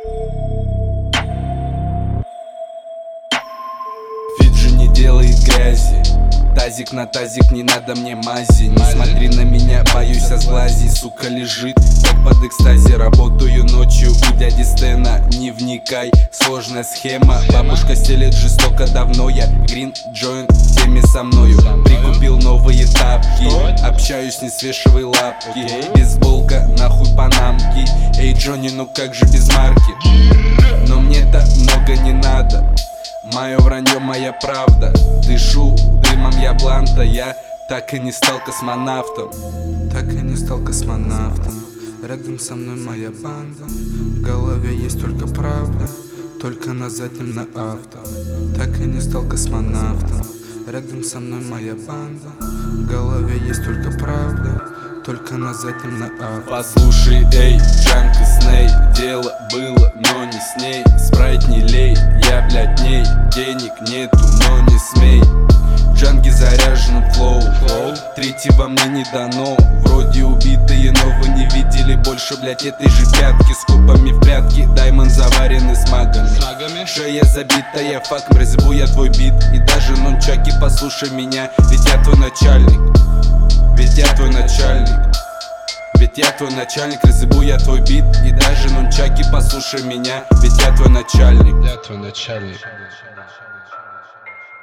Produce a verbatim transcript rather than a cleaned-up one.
Фиджи не делает грязи. Тазик на тазик, не надо мне мази. Не смотри на меня, боюсь сглазить. Сука лежит, как под экстазе. Работаю ночью у дяди Стена. Не вникай, сложная схема. Бабушка стелет жестоко давно. Я грин джойнт в теме со мною. Прикупил новые тапки, общаюсь, не свешивай лапки. Бейсболка, нахуй панамки. Эй, Джонни, ну как же без марки? Но мне-то много не надо. Мое вранье, моя правда. Дышу дымом я бланта. Я так и не стал космонавтом. Так и не стал космонавтом. Рядом со мной моя банда. В голове есть только правда. Только на заднем на авто. Так и не стал космонавтом. Рядом со мной моя банда. В голове есть только правда. Только на заднем на авто. Послушай, эй, Джанк и Сней. Дело было, но не с ней. Спрайт не лей, я, блядь, ней. Денег нету, но не смей. Джанги заряжен флоу. Третьего мне не дано. Вроде убитые, но вы не видели больше, блядь, этой же пятки. С кубами в прятки, даймонд заваренный с магами. Шея забитая, факом разъебу я твой бит. И даже нончаки, послушай меня. Ведь я твой начальник. Ведь я твой начальник. Ведь я твой начальник, разъебу я твой бит. И даже нунчаки, послушай меня. Ведь я твой начальник. Я твой начальник.